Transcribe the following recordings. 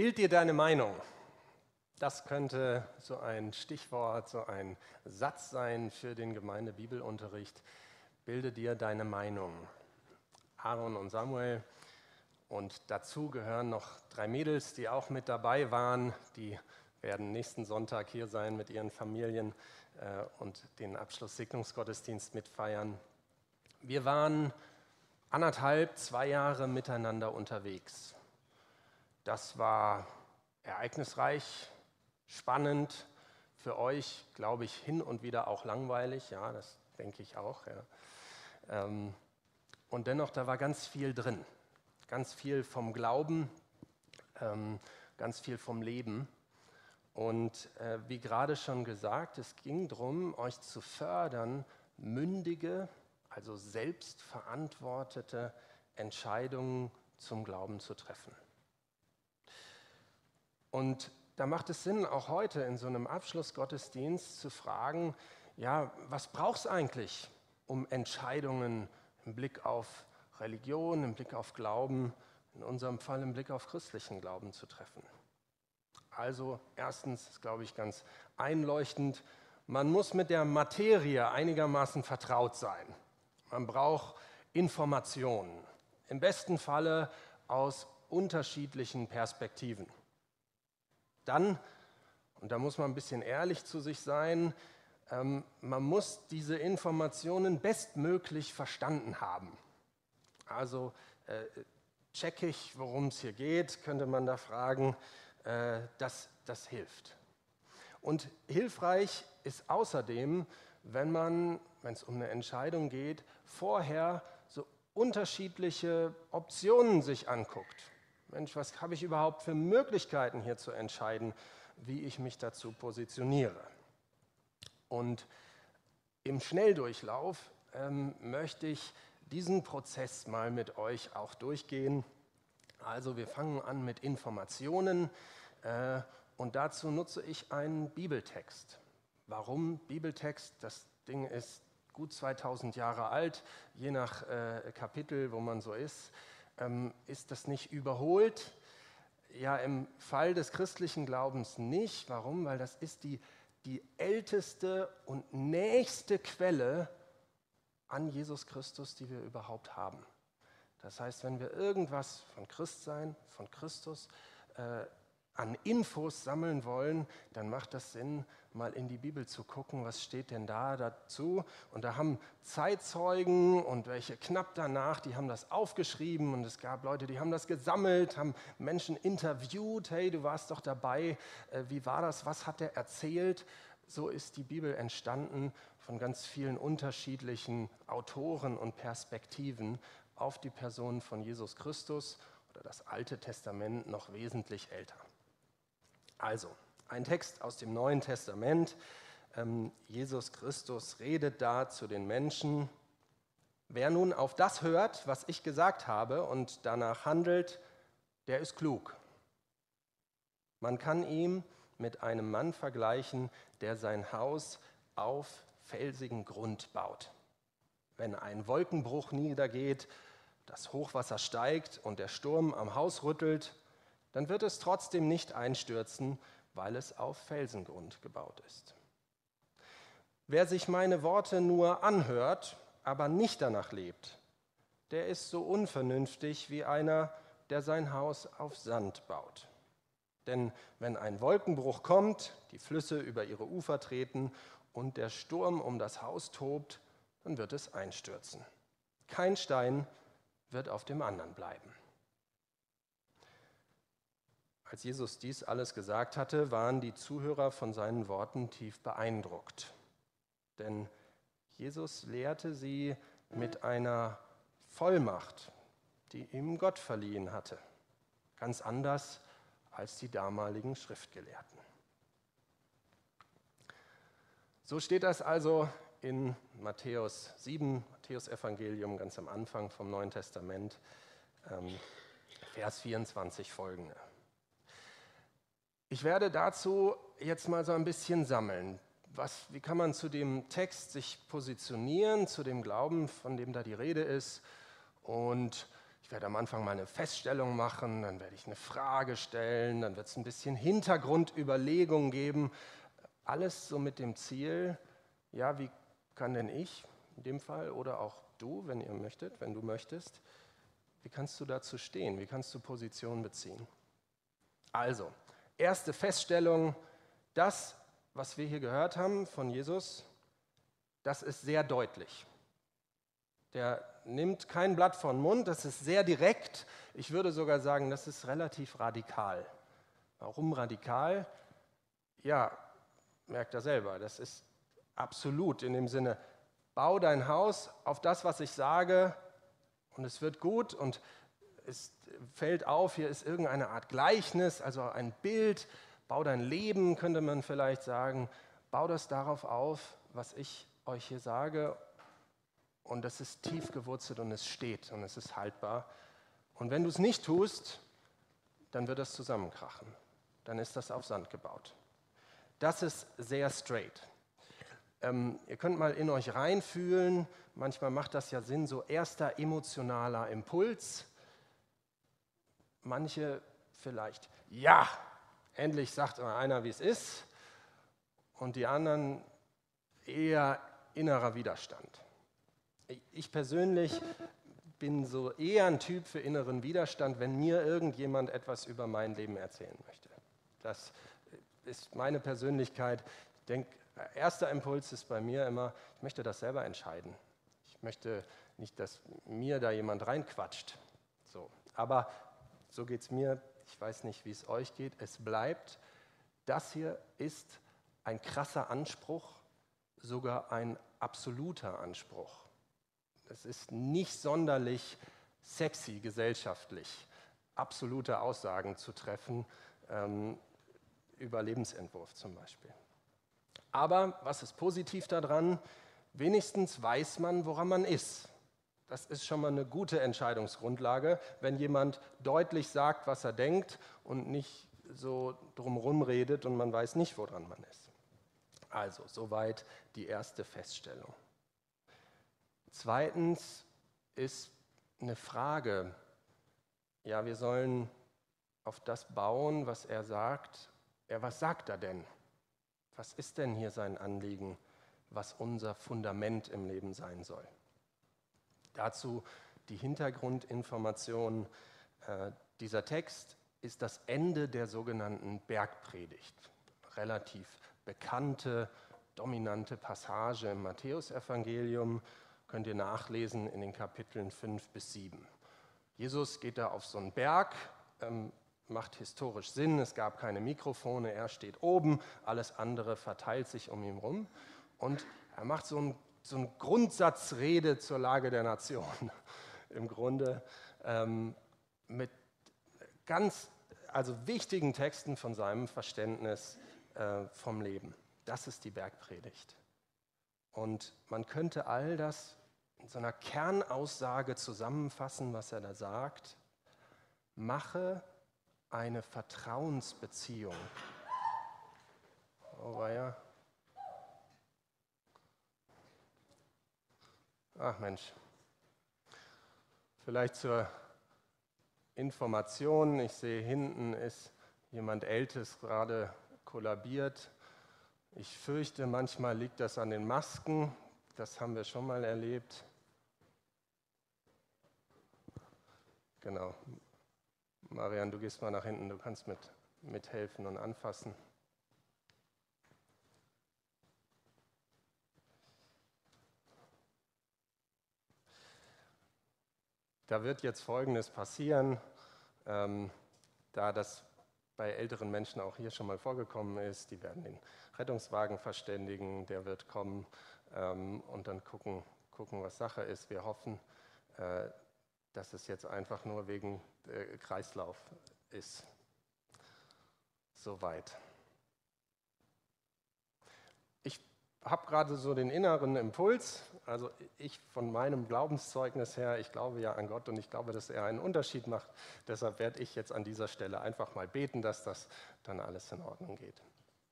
Bild dir deine Meinung. Das könnte so ein Stichwort, so ein Satz sein für den Gemeindebibelunterricht. Bilde dir deine Meinung. Aaron und Samuel und dazu gehören noch 3 Mädels, die auch mit dabei waren. Die werden nächsten Sonntag hier sein mit ihren Familien und den Abschlusssegnungsgottesdienst mitfeiern. Wir waren 1,5, 2 Jahre miteinander unterwegs. Das war ereignisreich, spannend, für euch, glaube ich, hin und wieder auch langweilig. Ja, das denke ich auch. Ja. Und dennoch, da war ganz viel drin. Ganz viel vom Glauben, ganz viel vom Leben. Und wie gerade schon gesagt, es ging darum, euch zu fördern, mündige, also selbstverantwortete Entscheidungen zum Glauben zu treffen. Und da macht es Sinn, auch heute in so einem Abschlussgottesdienst zu fragen, ja, was braucht es eigentlich, um Entscheidungen im Blick auf Religion, im Blick auf Glauben, in unserem Fall im Blick auf christlichen Glauben zu treffen? Also erstens, ist, glaube ich, ganz einleuchtend, man muss mit der Materie einigermaßen vertraut sein. Man braucht Informationen, im besten Falle aus unterschiedlichen Perspektiven. Dann, und da muss man ein bisschen ehrlich zu sich sein, man muss diese Informationen bestmöglich verstanden haben. Also check ich, worum es hier geht, könnte man da fragen, das hilft. Und hilfreich ist außerdem, wenn es um eine Entscheidung geht, vorher so unterschiedliche Optionen sich anguckt. Mensch, was habe ich überhaupt für Möglichkeiten hier zu entscheiden, wie ich mich dazu positioniere? Und im Schnelldurchlauf möchte ich diesen Prozess mal mit euch auch durchgehen. Also wir fangen an mit Informationen und dazu nutze ich einen Bibeltext. Warum Bibeltext? Das Ding ist gut 2000 Jahre alt, je nach Kapitel, wo man so ist. Ist das nicht überholt? Ja, im Fall des christlichen Glaubens nicht. Warum? Weil das ist die älteste und nächste Quelle an Jesus Christus, die wir überhaupt haben. Das heißt, wenn wir irgendwas von Christsein, von Christus an Infos sammeln wollen, dann macht das Sinn, mal in die Bibel zu gucken, was steht denn da dazu. Und da haben Zeitzeugen und welche knapp danach, die haben das aufgeschrieben und es gab Leute, die haben das gesammelt, haben Menschen interviewt, hey, du warst doch dabei, wie war das, was hat er erzählt? So ist die Bibel entstanden von ganz vielen unterschiedlichen Autoren und Perspektiven auf die Person von Jesus Christus oder das Alte Testament noch wesentlich älter. Also, ein Text aus dem Neuen Testament. Jesus Christus redet da zu den Menschen. Wer nun auf das hört, was ich gesagt habe und danach handelt, der ist klug. Man kann ihn mit einem Mann vergleichen, der sein Haus auf felsigen Grund baut. Wenn ein Wolkenbruch niedergeht, das Hochwasser steigt und der Sturm am Haus rüttelt, dann wird es trotzdem nicht einstürzen, weil es auf Felsengrund gebaut ist. Wer sich meine Worte nur anhört, aber nicht danach lebt, der ist so unvernünftig wie einer, der sein Haus auf Sand baut. Denn wenn ein Wolkenbruch kommt, die Flüsse über ihre Ufer treten und der Sturm um das Haus tobt, dann wird es einstürzen. Kein Stein wird auf dem anderen bleiben. Als Jesus dies alles gesagt hatte, waren die Zuhörer von seinen Worten tief beeindruckt. Denn Jesus lehrte sie mit einer Vollmacht, die ihm Gott verliehen hatte. Ganz anders als die damaligen Schriftgelehrten. So steht das also in Matthäus 7, Matthäus-Evangelium, ganz am Anfang vom Neuen Testament, Vers 24 folgende. Ich werde dazu jetzt mal so ein bisschen sammeln. Wie kann man zu dem Text sich positionieren, zu dem Glauben, von dem da die Rede ist? Und ich Ich werde am Anfang mal eine Feststellung machen, dann werde ich eine Frage stellen, dann wird es ein bisschen Hintergrundüberlegungen geben. Alles so mit dem Ziel, ja, wie kann denn ich in dem Fall oder auch du, wenn ihr möchtet, wenn du möchtest, wie kannst du dazu stehen? Wie kannst du Position beziehen? Also, erste Feststellung, das, was wir hier gehört haben von Jesus, das ist sehr deutlich. Der nimmt kein Blatt vor den Mund, das ist sehr direkt. Ich würde sogar sagen, das ist relativ radikal. Warum radikal? Ja, merkt er selber, das ist absolut in dem Sinne, bau dein Haus auf das, was ich sage, und es wird gut und es fällt auf, hier ist irgendeine Art Gleichnis, also ein Bild, bau dein Leben, könnte man vielleicht sagen, bau das darauf auf, was ich euch hier sage, und das ist tief gewurzelt und es steht und es ist haltbar. Und wenn du es nicht tust, dann wird das zusammenkrachen, dann ist das auf Sand gebaut. Das ist sehr straight. Ihr könnt mal in euch reinfühlen, manchmal macht das ja Sinn, so erster emotionaler Impuls. Manche vielleicht, ja, endlich sagt mal einer, wie es ist, und die anderen eher innerer Widerstand. Ich persönlich bin so eher ein Typ für inneren Widerstand, wenn mir irgendjemand etwas über mein Leben erzählen möchte. Das ist meine Persönlichkeit. Ich denke, erster Impuls ist bei mir immer, ich möchte das selber entscheiden. Ich möchte nicht, dass mir da jemand reinquatscht. So. Aber so geht es mir, ich weiß nicht, wie es euch geht, es bleibt, das hier ist ein krasser Anspruch, sogar ein absoluter Anspruch. Es ist nicht sonderlich sexy gesellschaftlich, absolute Aussagen zu treffen, über Lebensentwurf zum Beispiel. Aber was ist positiv daran? Wenigstens weiß man, woran man ist. Das ist schon mal eine gute Entscheidungsgrundlage, wenn jemand deutlich sagt, was er denkt und nicht so drumherum redet und man weiß nicht, woran man ist. Also, soweit die erste Feststellung. Zweitens ist eine Frage. Ja, wir sollen auf das bauen, was er sagt. Ja, was sagt er denn? Was ist denn hier sein Anliegen, was unser Fundament im Leben sein soll? Dazu die Hintergrundinformation. Dieser Text ist das Ende der sogenannten Bergpredigt. Relativ bekannte, dominante Passage im Matthäusevangelium, könnt ihr nachlesen in den Kapiteln 5 bis 7. Jesus geht da auf so einen Berg, macht historisch Sinn, es gab keine Mikrofone, er steht oben, alles andere verteilt sich um ihn rum und er macht so eine Grundsatzrede zur Lage der Nation, im Grunde mit ganz wichtigen Texten von seinem Verständnis vom Leben. Das ist die Bergpredigt. Und man könnte all das in so einer Kernaussage zusammenfassen, was er da sagt. Mache eine Vertrauensbeziehung. Oh weia. Ach Mensch. Vielleicht zur Information. Ich sehe, hinten ist jemand Ältes gerade kollabiert. Ich fürchte, manchmal liegt das an den Masken. Das haben wir schon mal erlebt. Genau. Marian, du gehst mal nach hinten, du kannst mithelfen und anfassen. Da wird jetzt Folgendes passieren, da das bei älteren Menschen auch hier schon mal vorgekommen ist. Die werden den Rettungswagen verständigen, der wird kommen und dann gucken, was Sache ist. Wir hoffen, dass es jetzt einfach nur wegen Kreislauf ist. Soweit. Ich habe gerade so den inneren Impuls, also ich von meinem Glaubenszeugnis her, ich glaube ja an Gott und ich glaube, dass er einen Unterschied macht. Deshalb werde ich jetzt an dieser Stelle einfach mal beten, dass das dann alles in Ordnung geht.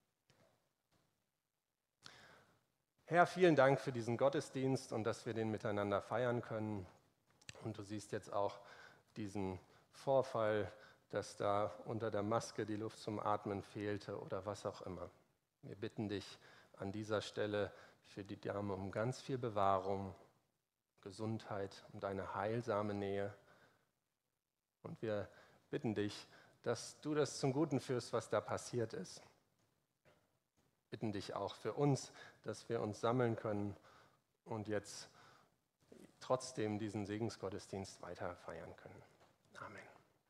Herr, vielen Dank für diesen Gottesdienst und dass wir den miteinander feiern können. Und du siehst jetzt auch, diesen Vorfall, dass da unter der Maske die Luft zum Atmen fehlte oder was auch immer. Wir bitten dich an dieser Stelle für die Dame um ganz viel Bewahrung, Gesundheit, um deine heilsame Nähe. Und wir bitten dich, dass du das zum Guten führst, was da passiert ist. Bitten dich auch für uns, dass wir uns sammeln können und jetzt trotzdem diesen Segensgottesdienst weiter feiern können. Amen.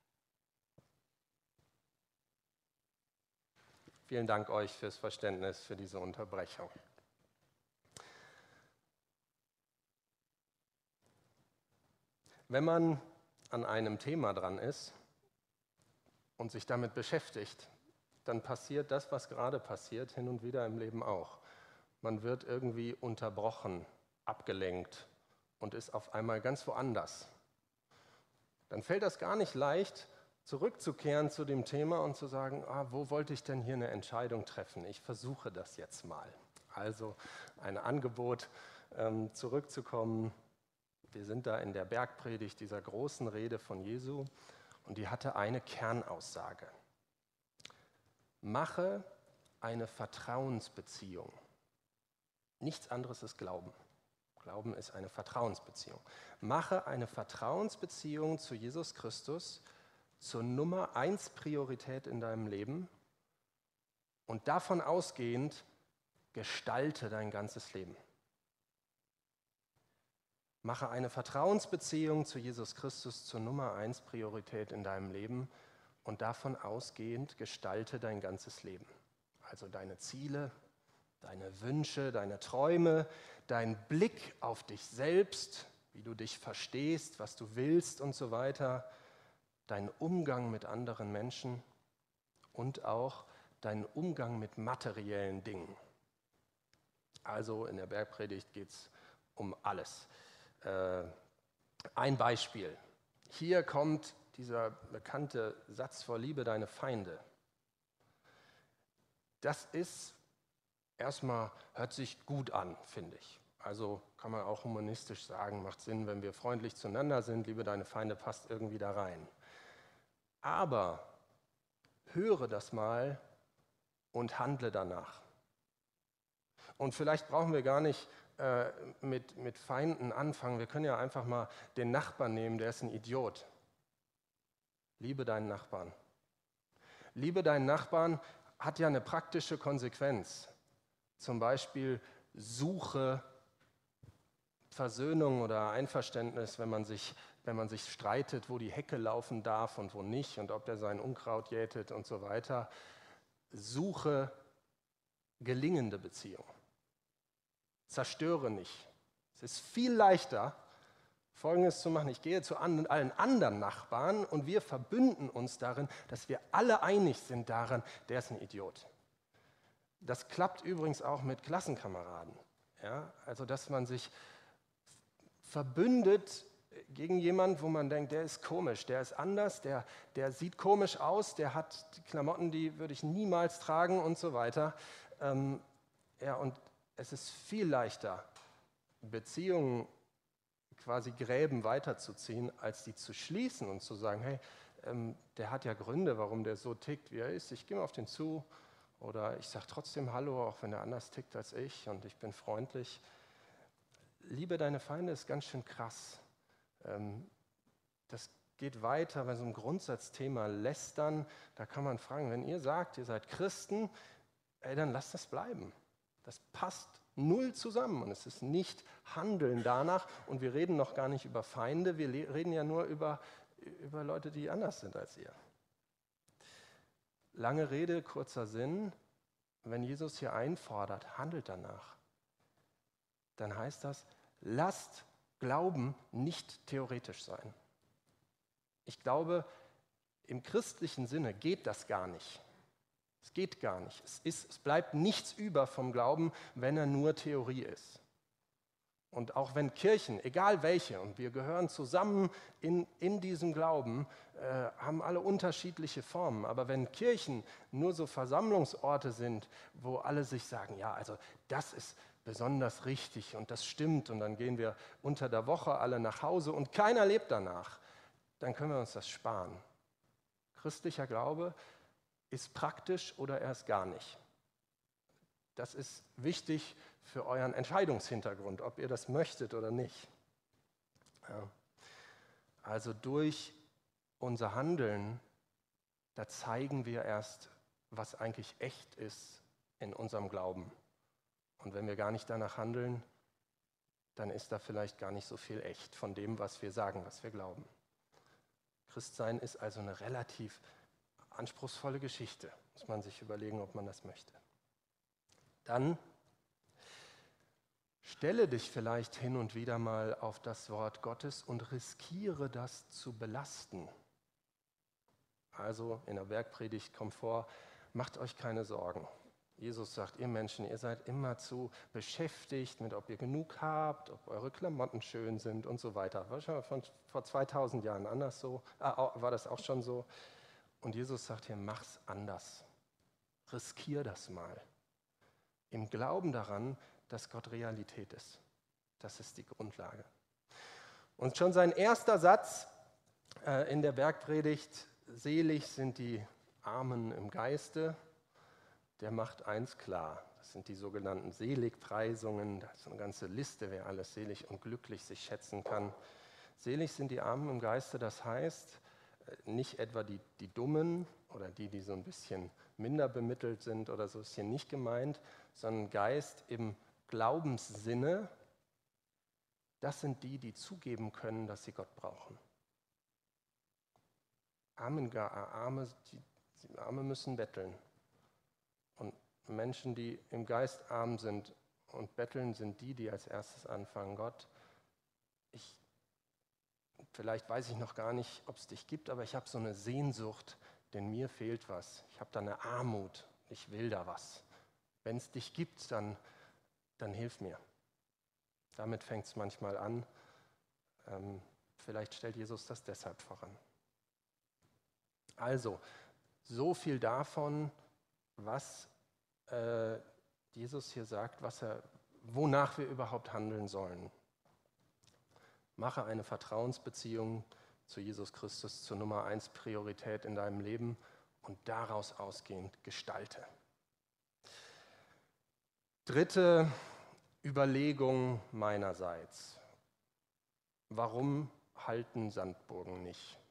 Vielen Dank euch fürs Verständnis für diese Unterbrechung. Wenn man an einem Thema dran ist und sich damit beschäftigt, dann passiert das, was gerade passiert, hin und wieder im Leben auch. Man wird irgendwie unterbrochen, abgelenkt und ist auf einmal ganz woanders. Dann fällt das gar nicht leicht, zurückzukehren zu dem Thema und zu sagen, wo wollte ich denn hier eine Entscheidung treffen? Ich versuche das jetzt mal. Also ein Angebot, zurückzukommen. Wir sind da in der Bergpredigt, dieser großen Rede von Jesu, und die hatte eine Kernaussage. Mache eine Vertrauensbeziehung. Nichts anderes ist Glauben. Glauben ist eine Vertrauensbeziehung. Mache eine Vertrauensbeziehung zu Jesus Christus zur Nummer 1 Priorität in deinem Leben und davon ausgehend gestalte dein ganzes Leben. Mache eine Vertrauensbeziehung zu Jesus Christus zur Nummer 1 Priorität in deinem Leben und davon ausgehend gestalte dein ganzes Leben. Also deine Ziele, deine Wünsche, deine Träume, dein Blick auf dich selbst, wie du dich verstehst, was du willst und so weiter, dein Umgang mit anderen Menschen und auch dein Umgang mit materiellen Dingen. Also in der Bergpredigt geht es um alles. Ein Beispiel. Hier kommt dieser bekannte Satz vor Liebe deine Feinde. Das ist erstmal, hört sich gut an, finde ich. Also kann man auch humanistisch sagen, macht Sinn, wenn wir freundlich zueinander sind, liebe deine Feinde, passt irgendwie da rein. Aber höre das mal und handle danach. Und vielleicht brauchen wir gar nicht mit Feinden anfangen. Wir können ja einfach mal den Nachbarn nehmen, der ist ein Idiot. Liebe deinen Nachbarn. Liebe deinen Nachbarn hat ja eine praktische Konsequenz. Zum Beispiel suche Versöhnung oder Einverständnis, wenn man sich streitet, wo die Hecke laufen darf und wo nicht und ob der sein Unkraut jätet und so weiter. Suche gelingende Beziehungen. Zerstöre nicht. Es ist viel leichter, Folgendes zu machen. Ich gehe zu allen anderen Nachbarn und wir verbünden uns darin, dass wir alle einig sind daran, der ist ein Idiot. Das klappt übrigens auch mit Klassenkameraden. Ja? Also, dass man sich verbündet gegen jemanden, wo man denkt, der ist komisch, der ist anders, der sieht komisch aus, der hat Klamotten, die würde ich niemals tragen und so weiter. Und es ist viel leichter, Beziehungen quasi Gräben weiterzuziehen, als die zu schließen und zu sagen, hey, der hat ja Gründe, warum der so tickt, wie er ist. Ich gehe mal auf den zu oder ich sage trotzdem Hallo, auch wenn er anders tickt als ich und ich bin freundlich. Liebe deine Feinde ist ganz schön krass. Das geht weiter bei so einem Grundsatzthema Lästern. Da kann man fragen, wenn ihr sagt, ihr seid Christen, dann lasst das bleiben. Das passt null zusammen und es ist nicht Handeln danach und wir reden noch gar nicht über Feinde, wir reden ja nur über Leute, die anders sind als ihr. Lange Rede, kurzer Sinn, wenn Jesus hier einfordert, handelt danach, dann heißt das, lasst Glauben nicht theoretisch sein. Ich glaube, im christlichen Sinne geht das gar nicht. Es geht gar nicht. Es bleibt nichts über vom Glauben, wenn er nur Theorie ist. Und auch wenn Kirchen, egal welche, und wir gehören zusammen in diesem Glauben, haben alle unterschiedliche Formen. Aber wenn Kirchen nur so Versammlungsorte sind, wo alle sich sagen, ja, also das ist besonders richtig und das stimmt und dann gehen wir unter der Woche alle nach Hause und keiner lebt danach, dann können wir uns das sparen. Christlicher Glaube ist praktisch oder erst gar nicht. Das ist wichtig für euren Entscheidungshintergrund, ob ihr das möchtet oder nicht. Ja. Also durch unser Handeln, da zeigen wir erst, was eigentlich echt ist in unserem Glauben. Und wenn wir gar nicht danach handeln, dann ist da vielleicht gar nicht so viel echt von dem, was wir sagen, was wir glauben. Christsein ist also eine relativ anspruchsvolle Geschichte. Muss man sich überlegen, ob man das möchte. Dann stelle dich vielleicht hin und wieder mal auf das Wort Gottes und riskiere das zu belasten. Also in der Bergpredigt kommt vor, macht euch keine Sorgen. Jesus sagt, ihr Menschen, ihr seid immerzu beschäftigt mit, ob ihr genug habt, ob eure Klamotten schön sind und so weiter. War schon vor 2000 Jahren anders so, war das auch schon so. Und Jesus sagt hier, mach's anders. Riskier das mal. Im Glauben daran, dass Gott Realität ist. Das ist die Grundlage. Und schon sein erster Satz in der Bergpredigt, selig sind die Armen im Geiste, der macht eins klar. Das sind die sogenannten Seligpreisungen. Das ist eine ganze Liste, wer alles selig und glücklich sich schätzen kann. Selig sind die Armen im Geiste, das heißt, nicht etwa die Dummen oder die so ein bisschen minder bemittelt sind oder so, ist hier nicht gemeint, sondern Geist im Glaubenssinne, das sind die zugeben können, dass sie Gott brauchen. Arme müssen betteln. Und Menschen, die im Geist arm sind und betteln, sind die als erstes anfangen, Gott, vielleicht weiß ich noch gar nicht, ob es dich gibt, aber ich habe so eine Sehnsucht, denn mir fehlt was. Ich habe da eine Armut, ich will da was. Wenn es dich gibt, dann hilf mir. Damit fängt es manchmal an. Vielleicht stellt Jesus das deshalb voran. Also, so viel davon, was Jesus hier sagt, wonach wir überhaupt handeln sollen. Mache eine Vertrauensbeziehung zu Jesus Christus zur Nummer 1 Priorität in deinem Leben und daraus ausgehend gestalte. Dritte Überlegung meinerseits. Warum halten Sandburgen nicht?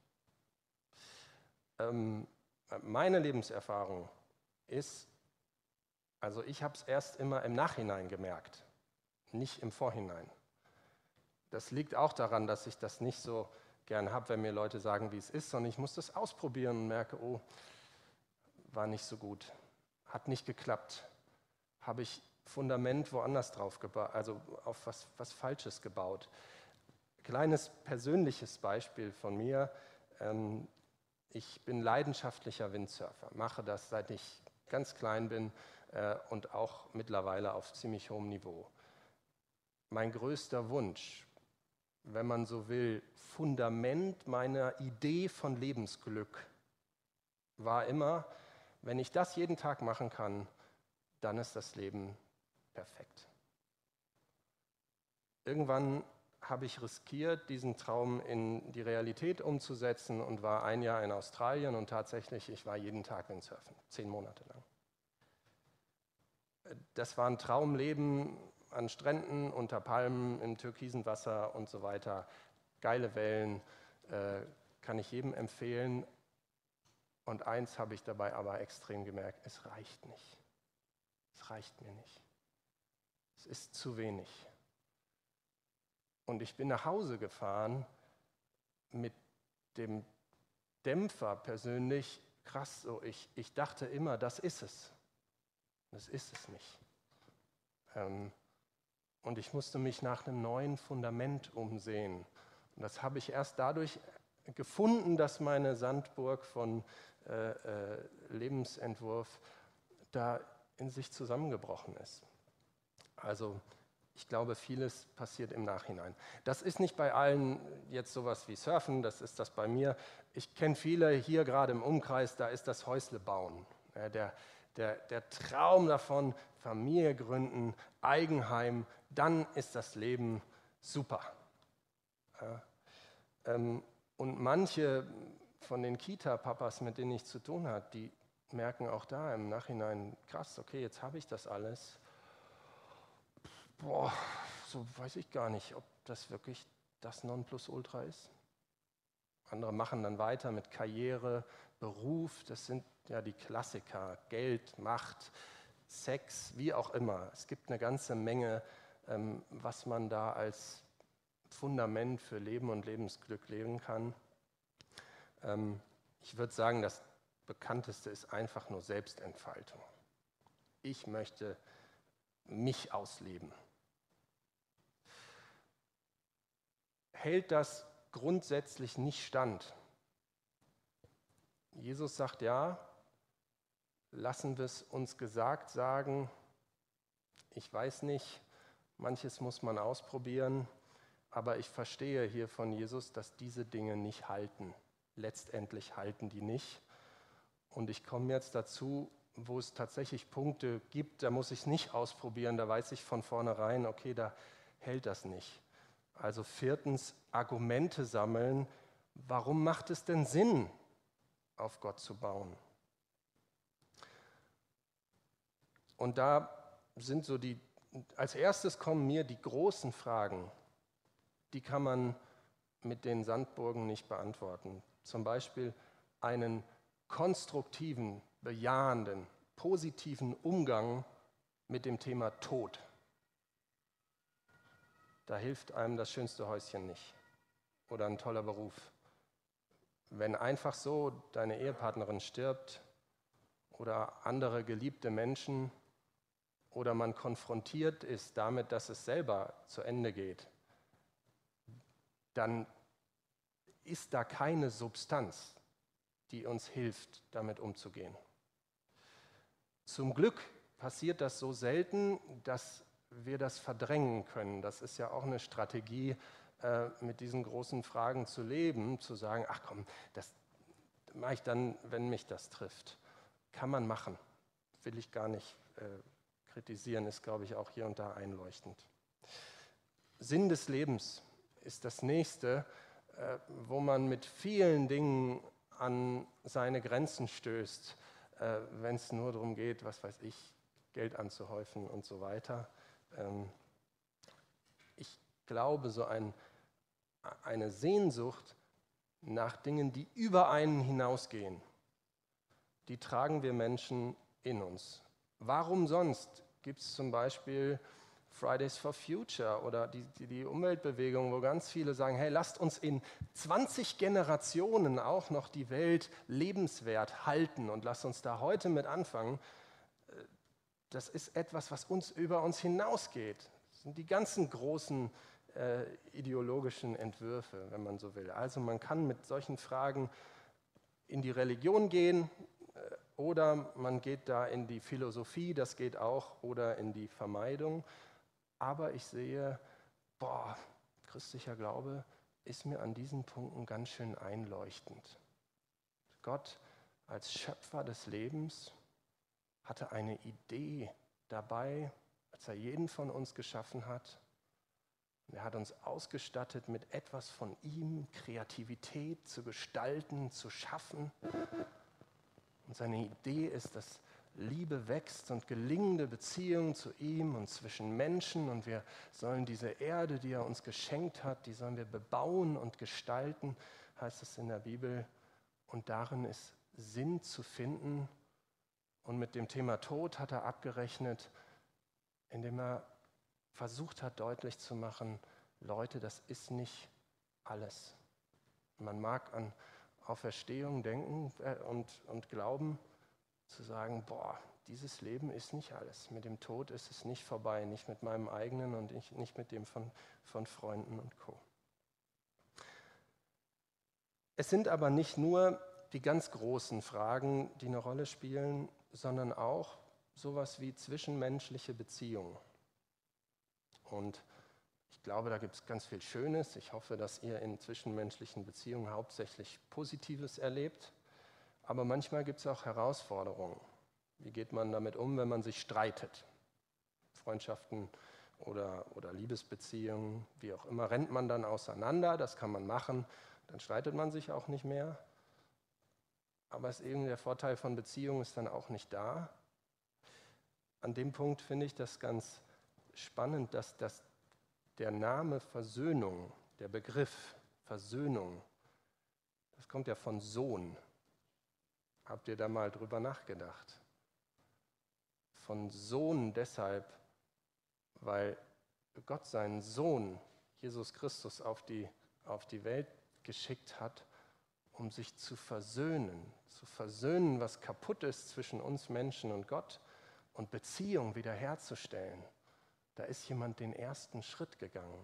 Meine Lebenserfahrung ist, also ich habe es erst immer im Nachhinein gemerkt, nicht im Vorhinein. Das liegt auch daran, dass ich das nicht so gern habe, wenn mir Leute sagen, wie es ist, sondern ich muss das ausprobieren und merke, oh, war nicht so gut, hat nicht geklappt, habe ich Fundament woanders drauf gebaut, also auf was Falsches gebaut. Kleines persönliches Beispiel von mir, ich bin leidenschaftlicher Windsurfer, mache das seit ich ganz klein bin und auch mittlerweile auf ziemlich hohem Niveau. Mein größter Wunsch, wenn man so will, Fundament meiner Idee von Lebensglück war immer, wenn ich das jeden Tag machen kann, dann ist das Leben perfekt. Irgendwann habe ich riskiert, diesen Traum in die Realität umzusetzen und war ein Jahr in Australien und tatsächlich, ich war jeden Tag Windsurfen, 10 Monate lang. Das war ein Traumleben an Stränden, unter Palmen, im türkisen Wasser und so weiter. Geile Wellen, kann ich jedem empfehlen. Und eins habe ich dabei aber extrem gemerkt, es reicht nicht. Es reicht mir nicht. Es ist zu wenig. Und ich bin nach Hause gefahren mit dem Dämpfer persönlich, krass, so ich dachte immer, das ist es. Das ist es nicht. Und ich musste mich nach einem neuen Fundament umsehen. Und das habe ich erst dadurch gefunden, dass meine Sandburg von Lebensentwurf da in sich zusammengebrochen ist. Also ich glaube, vieles passiert im Nachhinein. Das ist nicht bei allen jetzt sowas wie Surfen, das ist das bei mir. Ich kenne viele hier gerade im Umkreis, da ist das Häusle bauen. Der Traum davon, Familie gründen, Eigenheim, dann ist das Leben super. Und manche von den Kita-Papas, mit denen ich zu tun habe, die merken auch da im Nachhinein, krass, okay, jetzt habe ich das alles. Boah, so weiß ich gar nicht, ob das wirklich das Nonplusultra ist. Andere machen dann weiter mit Karriere, Beruf, das sind ja die Klassiker, Geld, Macht, Sex, wie auch immer. Es gibt eine ganze Menge, was man da als Fundament für Leben und Lebensglück leben kann. Ich würde sagen, das Bekannteste ist einfach nur Selbstentfaltung. Ich möchte mich ausleben. Hält das grundsätzlich nicht stand? Jesus sagt ja, lassen wir es uns gesagt sagen, ich weiß nicht, manches muss man ausprobieren, aber ich verstehe hier von Jesus, dass diese Dinge nicht halten. Letztendlich halten die nicht. Und ich komme jetzt dazu, wo es tatsächlich Punkte gibt, da muss ich es nicht ausprobieren, da weiß ich von vornherein, okay, da hält das nicht. Also 4. Argumente sammeln, warum macht es denn Sinn, auf Gott zu bauen? Und da sind so als erstes kommen mir die großen Fragen, die kann man mit den Sandburgen nicht beantworten. Zum Beispiel einen konstruktiven, bejahenden, positiven Umgang mit dem Thema Tod. Da hilft einem das schönste Häuschen nicht oder ein toller Beruf. Wenn einfach so deine Ehepartnerin stirbt oder andere geliebte Menschen oder man konfrontiert ist damit, dass es selber zu Ende geht, dann ist da keine Substanz, die uns hilft, damit umzugehen. Zum Glück passiert das so selten, dass wir das verdrängen können. Das ist ja auch eine Strategie, mit diesen großen Fragen zu leben, zu sagen, ach komm, das mache ich dann, wenn mich das trifft. Kann man machen, will ich gar nicht kritisieren, ist, glaube ich, auch hier und da einleuchtend. Sinn des Lebens ist das Nächste, wo man mit vielen Dingen an seine Grenzen stößt, wenn es nur darum geht, was weiß ich, Geld anzuhäufen und so weiter. Ich glaube, so eine Sehnsucht nach Dingen, die über einen hinausgehen, die tragen wir Menschen in uns. Warum sonst gibt es zum Beispiel Fridays for Future oder die Umweltbewegung, wo ganz viele sagen, hey, lasst uns in 20 Generationen auch noch die Welt lebenswert halten und lasst uns da heute mit anfangen. Das ist etwas, was über uns hinausgeht. Das sind die ganzen großen ideologischen Entwürfe, wenn man so will. Also man kann mit solchen Fragen in die Religion gehen oder man geht da in die Philosophie, das geht auch, oder in die Vermeidung. Aber ich sehe, christlicher Glaube ist mir an diesen Punkten ganz schön einleuchtend. Gott als Schöpfer des Lebens hatte eine Idee dabei, als er jeden von uns geschaffen hat. Und er hat uns ausgestattet mit etwas von ihm, Kreativität zu gestalten, zu schaffen. Und seine Idee ist, dass Liebe wächst und gelingende Beziehungen zu ihm und zwischen Menschen. Und wir sollen diese Erde, die er uns geschenkt hat, die sollen wir bebauen und gestalten, heißt es in der Bibel. Und darin ist Sinn zu finden. Und mit dem Thema Tod hat er abgerechnet, indem er versucht hat, deutlich zu machen, Leute, das ist nicht alles. Man mag an Auferstehung denken und glauben, zu sagen, dieses Leben ist nicht alles. Mit dem Tod ist es nicht vorbei, nicht mit meinem eigenen und nicht mit dem von Freunden und Co. Es sind aber nicht nur die ganz großen Fragen, die eine Rolle spielen, sondern auch sowas wie zwischenmenschliche Beziehungen. Und ich glaube, da gibt es ganz viel Schönes. Ich hoffe, dass ihr in zwischenmenschlichen Beziehungen hauptsächlich Positives erlebt. Aber manchmal gibt es auch Herausforderungen. Wie geht man damit um, wenn man sich streitet? Freundschaften oder Liebesbeziehungen, wie auch immer, rennt man dann auseinander, das kann man machen. dann streitet man sich auch nicht mehr. Aber ist eben der Vorteil von Beziehungen ist dann auch nicht da. An dem Punkt finde ich das ganz spannend, dass der Name Versöhnung, der Begriff Versöhnung, das kommt ja von Sohn. Habt ihr da mal drüber nachgedacht? Von Sohn deshalb, weil Gott seinen Sohn, Jesus Christus, auf die Welt geschickt hat, um sich zu versöhnen, was kaputt ist zwischen uns Menschen und Gott und Beziehung wiederherzustellen. Da ist jemand den ersten Schritt gegangen.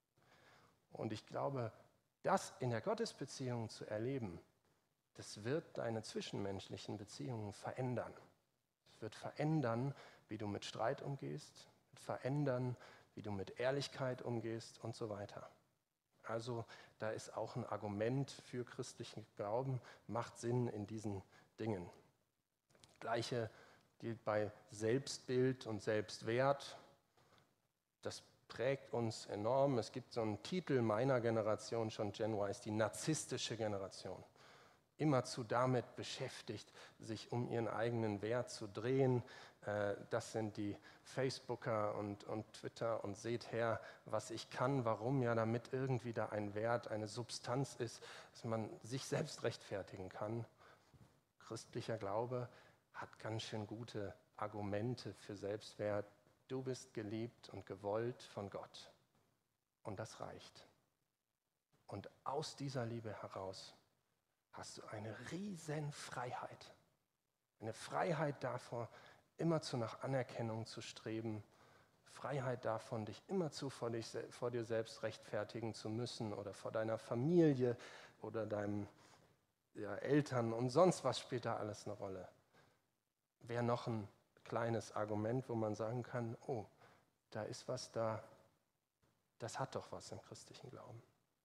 Und ich glaube, das in der Gottesbeziehung zu erleben, das wird deine zwischenmenschlichen Beziehungen verändern. Es wird verändern, wie du mit Streit umgehst, wird verändern, wie du mit Ehrlichkeit umgehst und so weiter. Also da ist auch ein Argument für christlichen Glauben, macht Sinn in diesen Dingen. Gleiche gilt bei Selbstbild und Selbstwert. Das prägt uns enorm. Es gibt so einen Titel meiner Generation, schon Gen Y, ist die narzisstische Generation. Immerzu damit beschäftigt, sich um ihren eigenen Wert zu drehen. Das sind die Facebooker und Twitter und seht her, was ich kann, warum, ja, damit irgendwie da ein Wert, eine Substanz ist, dass man sich selbst rechtfertigen kann. Christlicher Glaube hat ganz schön gute Argumente für Selbstwert. Du bist geliebt und gewollt von Gott. Und das reicht. Und aus dieser Liebe heraus hast du eine riesen Freiheit. Eine Freiheit davor, immerzu nach Anerkennung zu streben. Freiheit davon, dich immerzu vor dir selbst rechtfertigen zu müssen oder vor deiner Familie oder deinen Eltern und sonst was spielt da alles eine Rolle. Wäre noch ein kleines Argument, wo man sagen kann, oh, da ist was da, das hat doch was im christlichen Glauben.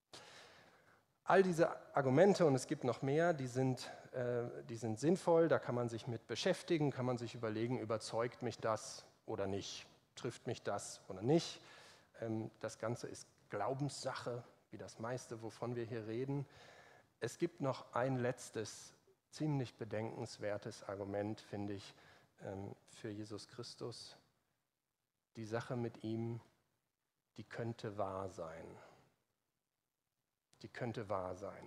All diese Argumente, und es gibt noch mehr, die sind sinnvoll, da kann man sich mit beschäftigen, kann man sich überlegen, überzeugt mich das oder nicht, trifft mich das oder nicht. Das Ganze ist Glaubenssache, wie das meiste, wovon wir hier reden. Es gibt noch ein letztes, ziemlich bedenkenswertes Argument, finde ich, für Jesus Christus. Die Sache mit ihm, die könnte wahr sein. Die könnte wahr sein.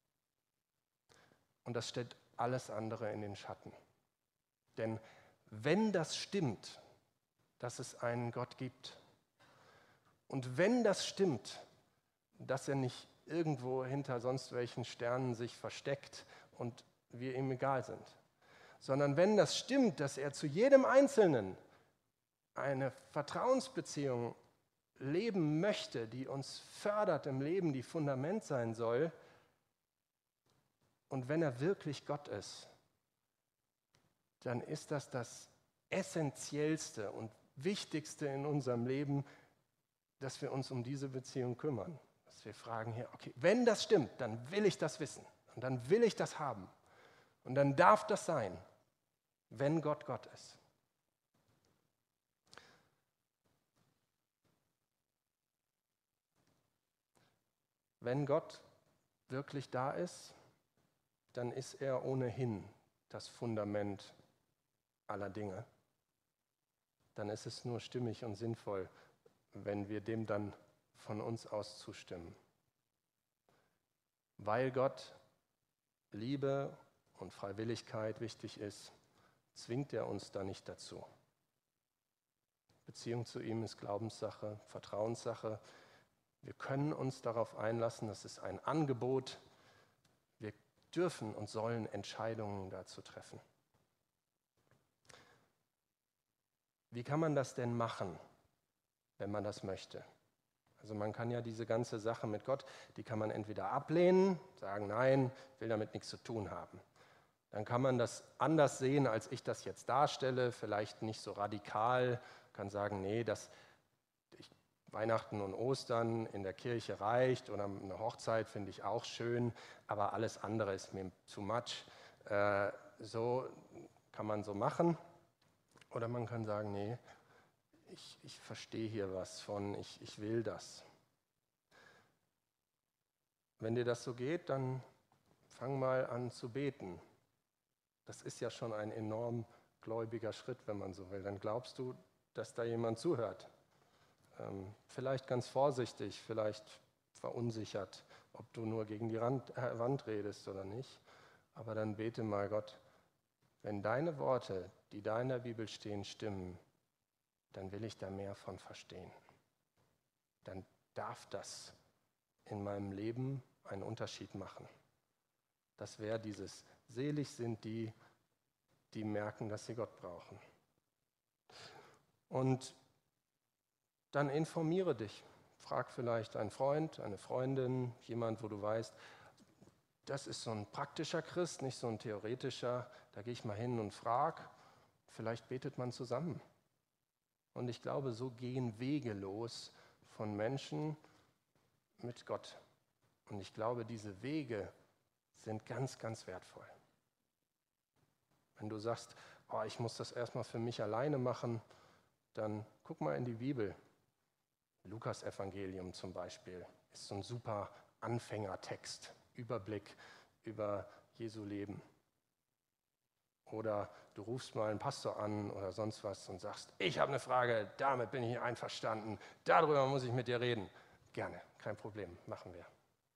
Und das stellt alles andere in den Schatten. Denn wenn das stimmt, dass es einen Gott gibt, und wenn das stimmt, dass er nicht irgendwo hinter sonst welchen Sternen sich versteckt und wir ihm egal sind, sondern wenn das stimmt, dass er zu jedem Einzelnen eine Vertrauensbeziehung leben möchte, die uns fördert im Leben, die Fundament sein soll, und wenn er wirklich Gott ist, dann ist das Essentiellste und Wichtigste in unserem Leben, dass wir uns um diese Beziehung kümmern. Dass wir fragen hier, okay, wenn das stimmt, dann will ich das wissen und dann will ich das haben und dann darf das sein, wenn Gott Gott ist. Wenn Gott wirklich da ist, dann ist er ohnehin das Fundament aller Dinge. Dann ist es nur stimmig und sinnvoll, wenn wir dem dann von uns aus zustimmen. Weil Gott Liebe und Freiwilligkeit wichtig ist, zwingt er uns da nicht dazu. Beziehung zu ihm ist Glaubenssache, Vertrauenssache. Wir können uns darauf einlassen, das ist ein Angebot. Wir dürfen und sollen Entscheidungen dazu treffen. Wie kann man das denn machen, wenn man das möchte? Also man kann ja diese ganze Sache mit Gott, die kann man entweder ablehnen, sagen, nein, will damit nichts zu tun haben. Dann kann man das anders sehen, als ich das jetzt darstelle, vielleicht nicht so radikal, kann sagen, nee, Weihnachten und Ostern in der Kirche reicht oder eine Hochzeit finde ich auch schön, aber alles andere ist mir too much. So kann man so machen. Oder man kann sagen, nee, ich verstehe hier was von, ich will das. Wenn dir das so geht, dann fang mal an zu beten. Das ist ja schon ein enorm gläubiger Schritt, wenn man so will. Dann glaubst du, dass da jemand zuhört. Vielleicht ganz vorsichtig, vielleicht verunsichert, ob du nur gegen die Wand redest oder nicht. Aber dann bete mal, Gott, wenn deine Worte, die da in der Bibel stehen, stimmen, dann will ich da mehr von verstehen. Dann darf das in meinem Leben einen Unterschied machen. Das wäre dieses, selig sind die, die merken, dass sie Gott brauchen. Und dann informiere dich. Frag vielleicht einen Freund, eine Freundin, jemand, wo du weißt, das ist so ein praktischer Christ, nicht so ein theoretischer. Da gehe ich mal hin und frage. Vielleicht betet man zusammen. Und ich glaube, so gehen Wege los von Menschen mit Gott. Und ich glaube, diese Wege sind ganz, ganz wertvoll. Wenn du sagst, oh, ich muss das erstmal für mich alleine machen, dann guck mal in die Bibel. Lukas-Evangelium zum Beispiel ist so ein super Anfängertext, Überblick über Jesu Leben. Oder du rufst mal einen Pastor an oder sonst was und sagst, ich habe eine Frage, damit bin ich nicht einverstanden, darüber muss ich mit dir reden. Gerne, kein Problem, machen wir.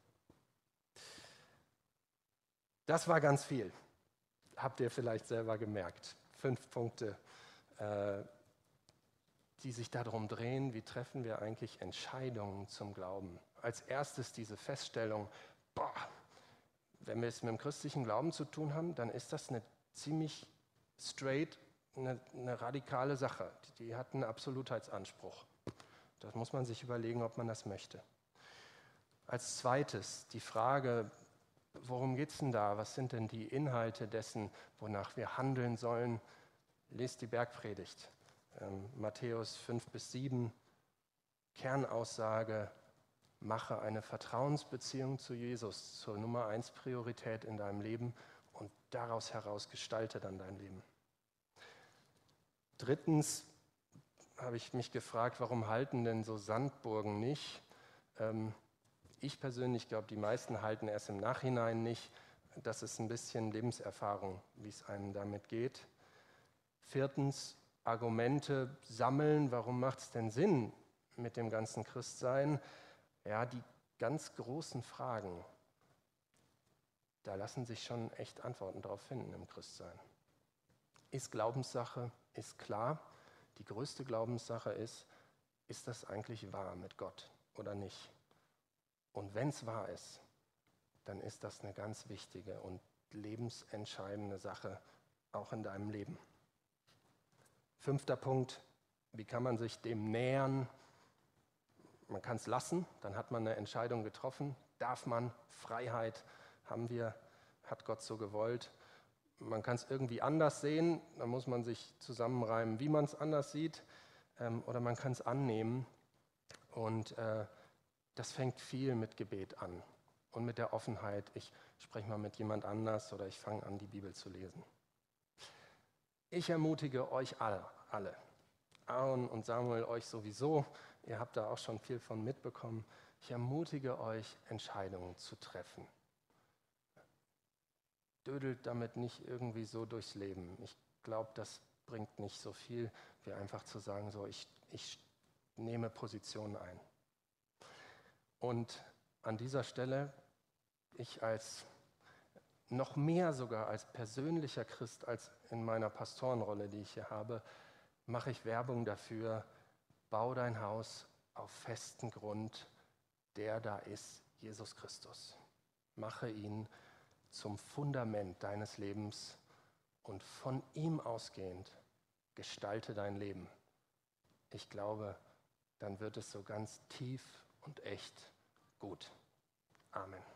Das war ganz viel, habt ihr vielleicht selber gemerkt. 5 Punkte, die sich darum drehen, wie treffen wir eigentlich Entscheidungen zum Glauben. Als erstes diese Feststellung, wenn wir es mit dem christlichen Glauben zu tun haben, dann ist das eine ziemlich straight, eine radikale Sache. Die hat einen Absolutheitsanspruch. Das muss man sich überlegen, ob man das möchte. Als zweites die Frage, worum geht es denn da? Was sind denn die Inhalte dessen, wonach wir handeln sollen? Lest die Bergpredigt. Matthäus 5-7, Kernaussage, mache eine Vertrauensbeziehung zu Jesus zur Nummer 1 Priorität in deinem Leben und daraus heraus gestalte dann dein Leben. Drittens habe ich mich gefragt, warum halten denn so Sandburgen nicht? Ich persönlich glaube, die meisten halten erst im Nachhinein nicht. Das ist ein bisschen Lebenserfahrung, wie es einem damit geht. Viertens, Argumente sammeln. Warum macht es denn Sinn mit dem ganzen Christsein? Ja, die ganz großen Fragen, da lassen sich schon echt Antworten drauf finden im Christsein. Ist Glaubenssache, ist klar. Die größte Glaubenssache ist das eigentlich wahr mit Gott oder nicht? Und wenn es wahr ist, dann ist das eine ganz wichtige und lebensentscheidende Sache, auch in deinem Leben. 5. Punkt, wie kann man sich dem nähern? Man kann es lassen, dann hat man eine Entscheidung getroffen. Darf man, Freiheit haben wir, hat Gott so gewollt. Man kann es irgendwie anders sehen, dann muss man sich zusammenreimen, wie man es anders sieht. Oder man kann es annehmen. Und das fängt viel mit Gebet an und mit der Offenheit. Ich spreche mal mit jemand anders oder ich fange an, die Bibel zu lesen. Ich ermutige euch alle, Aaron und Samuel, euch sowieso, ihr habt da auch schon viel von mitbekommen, ich ermutige euch, Entscheidungen zu treffen. Dödelt damit nicht irgendwie so durchs Leben. Ich glaube, das bringt nicht so viel, wie einfach zu sagen, so ich nehme Positionen ein. Und an dieser Stelle, ich als noch mehr sogar als persönlicher Christ, als in meiner Pastorenrolle, die ich hier habe, mache ich Werbung dafür, bau dein Haus auf festen Grund, der da ist, Jesus Christus. Mache ihn zum Fundament deines Lebens und von ihm ausgehend gestalte dein Leben. Ich glaube, dann wird es so ganz tief und echt gut. Amen.